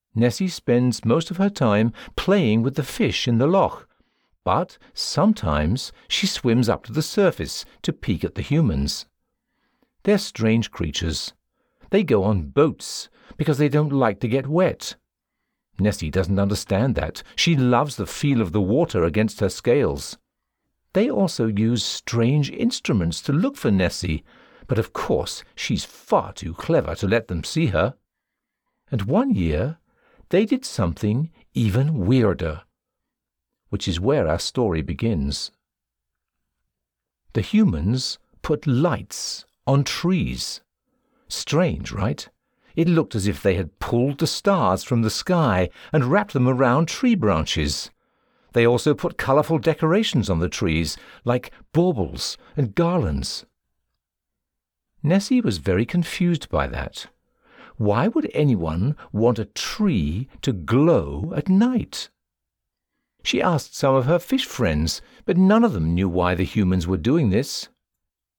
Nessie spends most of her time playing with the fish in the loch, but sometimes she swims up to the surface to peek at the humans. They're strange creatures. They go on boats because they don't like to get wet. Nessie doesn't understand that. She loves the feel of the water against her scales. They also use strange instruments to look for Nessie, but of course she's far too clever to let them see her. And one year they did something even weirder, which is where our story begins. The humans put lights on trees. Strange, right? It looked as if they had pulled the stars from the sky and wrapped them around tree branches. They also put colourful decorations on the trees, like baubles and garlands. Nessie was very confused by that. Why would anyone want a tree to glow at night? She asked some of her fish friends, but none of them knew why the humans were doing this.